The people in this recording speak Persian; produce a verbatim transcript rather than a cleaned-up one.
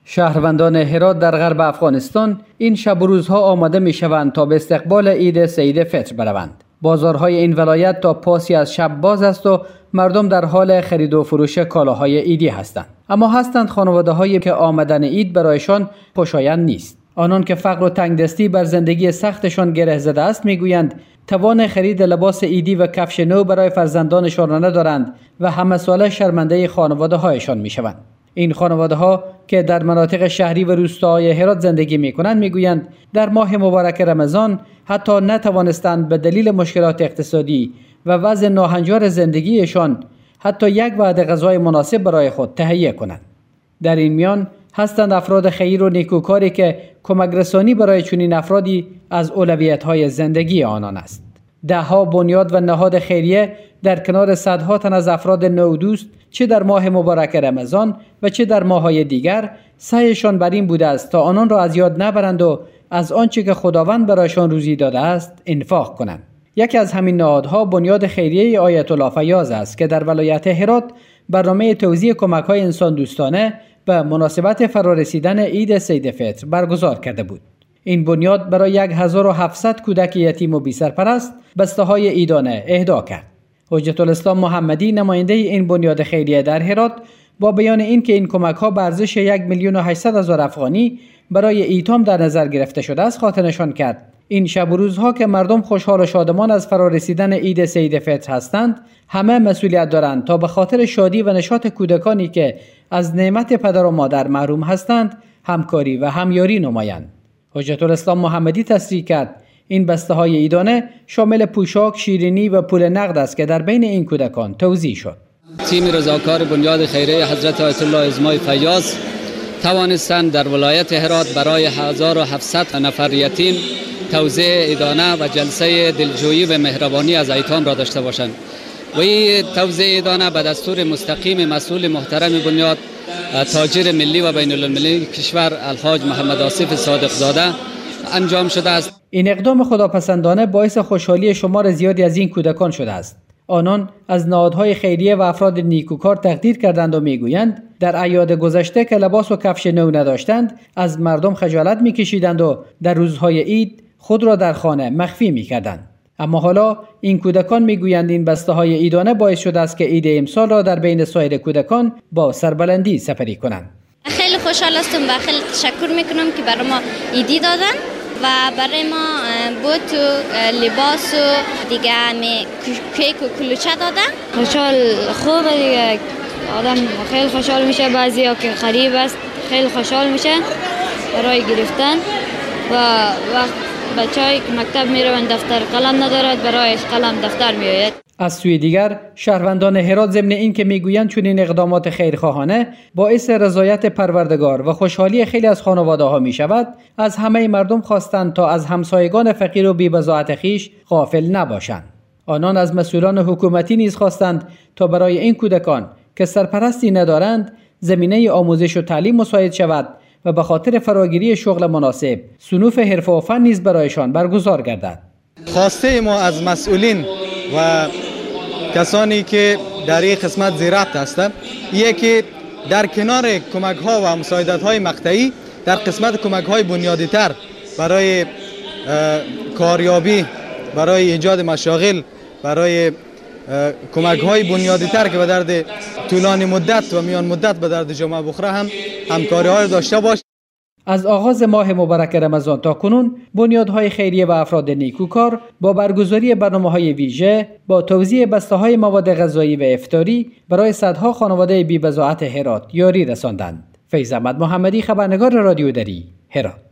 شهروندان هرات در غرب افغانستان این شب و روزها آماده می شوند تا به استقبال عید سعید فطر بروند. بازارهای این ولایت تا پاسی از شب باز است و مردم در حال خرید و فروش کالاهای عیدی هستند. اما هستند خانواده هایی که آمدن عید برایشان خوشایند نیست. آنان که فقر و تنگدستی بر زندگی سختشان گره زده است میگویند توان خرید لباس عیدی و کفش نو برای فرزندانشان را ندارند و همه ساله شرمنده خانواده هایشان میشوند. این خانواده ها که در مناطق شهری و روستاهای هرات زندگی می کنند می گویند در ماه مبارک رمضان حتی نتوانستند به دلیل مشکلات اقتصادی و وضع ناهنجار زندگیشان حتی یک وعده غذای مناسب برای خود تهیه کنند. در این میان هستند افراد خیر و نیکوکاری که کمک رسانی برای چنین افرادی از اولویت‌های زندگی آنان است. دهها بنیاد و نهاد خیریه در کنار صدها تن از افراد نودوست چه در ماه مبارک رمضان و چه در ماه‌های دیگر سعیشان بر این بوده است تا آنان را از یاد نبرند و از آنچه که خداوند برایشان روزی داده است انفاق کنند. یکی از همین نهادها بنیاد خیریه آیت الله فیاض است که در ولایت هرات برنامه توزیع کمک‌های انسان دوستانه به مناسبت فرارسیدن عید سعید فطر برگزار کرده بود. این بنیاد برای هزار و هفتصد کودک یتیم و بی سرپرست بسته‌های عیدانه اهدا کرد. حجت الاسلام محمدی نماینده این بنیاد خیریه در هرات با بیان این که این کمک‌ها به ارزش یک میلیون و هشتصد هزار افغانی برای ایتام در نظر گرفته شده است خاطر نشان کرد این شب و روزها که مردم خوشحال و شادمان از فرارسیدن عید سعید فطر هستند همه مسئولیت دارند تا به خاطر شادی و نشاط کودکانی که از نعمت پدر و مادر محروم هستند همکاری و همیاری نمایند. حجت الاسلام محمدی تصریح کرد این بسته های عیدانه شامل پوشاک، شیرینی و پول نقد است که در بین این کودکان توزیع شد. تیم رضاکار بنیاد خیریه حضرت آیت الله ازمای فیاض توانستند در ولایت هرات برای هزار و هفتصد نفر یتیم توزیع عیدانه و جلسه دلجویی و مهربانی از ایتام را داشته باشند. و این توزیع عیدانه به دستور مستقیم مسئول محترم بنیاد تاجر ملی و بین المللی کشور الحاج محمد آصف صادق زاده انجام شده است. این اقدام خداپسندانه باعث خوشحالی شمار زیادی از این کودکان شده است. آنان از نهادهای خیریه و افراد نیکوکار تقدیر کردند و میگویند در اعیاد گذشته که لباس و کفش نو نداشتند از مردم خجالت میکشیدند و در روزهای عید خود را در خانه مخفی میکردند. اما حالا این کودکان میگویند این بسته های عیدانه باعث شده است که عید امسال را در بین سایر کودکان با سربلندی سپری کنند. خیلی خوشحال هستم و خیلی تشکر میکنم که برای ما عیدی دادن و برای ما بوت و لباس و دیگه می کیک و کلوچه دادن. خوشحال خوبه دیگه، آدم خیلی خوشحال میشه. بعضیا که غریب است خیلی خوشحال میشه برای گرفتن و وقت بچه‌ای که مکتب میروند دفتر قلم ندارد برای قلم دفتر میآید. از سوی دیگر شهروندان هرات ضمن این که میگویند چون این اقدامات خیرخواهانه باعث رضایت پروردگار و خوشحالی خیلی از خانواده ها می شود از همه مردم خواستند تا از همسایگان فقیر و بی‌بضاعت خویش غافل نباشند. آنان از مسئولان حکومتی نیز خواستند تا برای این کودکان که سرپرستی ندارند زمینه آموزش و تعلیم مساعد شود و به خاطر فراگیری شغل مناسب صنوف حرفه و فن نیز برایشان برگزار گردد. خواسته ما از مسئولین و کسانی که در این قسمت زیرفت هستند یکی در کنار کمک ها و مساعدت های مقطعی در قسمت کمک های بنیادی تر برای کاریابی، برای ایجاد مشاغل، برای کمک های بنیادی تر که به درد طولانی مدت و میان مدت به درد جامعه بخوره هم همکاری ها داشته باش. از آغاز ماه مبارک رمضان تا کنون بنیادهای خیریه و افراد نیکوکار با برگزاری برنامه‌های ویژه با توزیع بسته‌های مواد غذایی و افطاری برای صدها خانواده بی‌بضاعت هرات یاری رساندند. فیض احمد محمدی، خبرنگار رادیو دری، هرات.